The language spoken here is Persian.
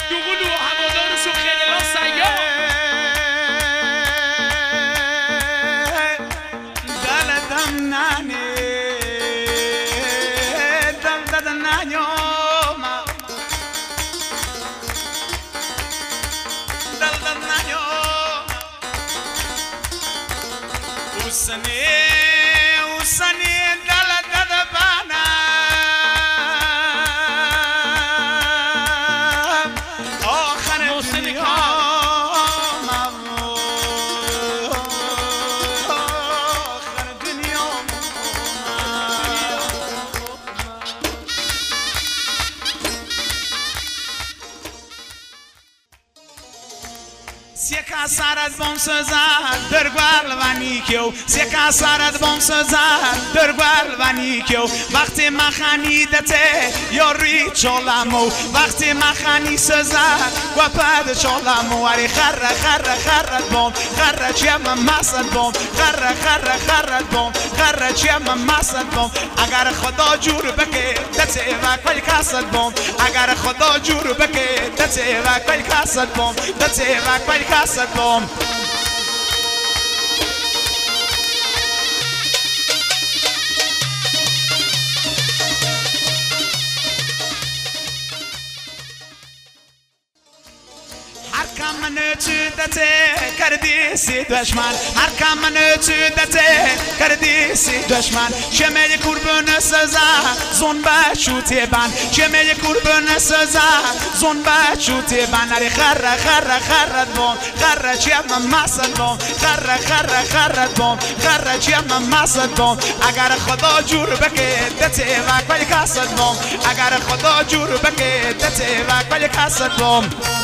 دوقلو و هوادارش و خیلیلا سیاه دلدم نانی دلدم نانیوم دلدم نانیوم وسنی وسنی دلدم بنا آخر دنیا Seka sarad bom sözar dörgwal vanikyo Seka sarad bom sözar dörgwal vanikyo وقتی مخانیدته یاری چالمو وقتی مخانی سزار و پد چالمو اری خره خره خره بom خره چیم مسد بom خره خره خره بom خره چیم مسد بom اگر خدا جور بکه دته و کل کاسد بom اگر خدا جور بکه دته و کل کاسد بom دته و کل کاسد بom من چودته کردی سی دشمن هر کم من چودته کردی سی دشمن شمه قربان سزا زون بچوتی بن شمه قربان سزا زون بچوتی بن اری خره خره خره بom خره چیم مسد بom خره خره خره bom خره چیم مسد bom اگر خدا جور بکه دته و کل کاسد bom اگر خدا جور بکه دته و کل کاسد bom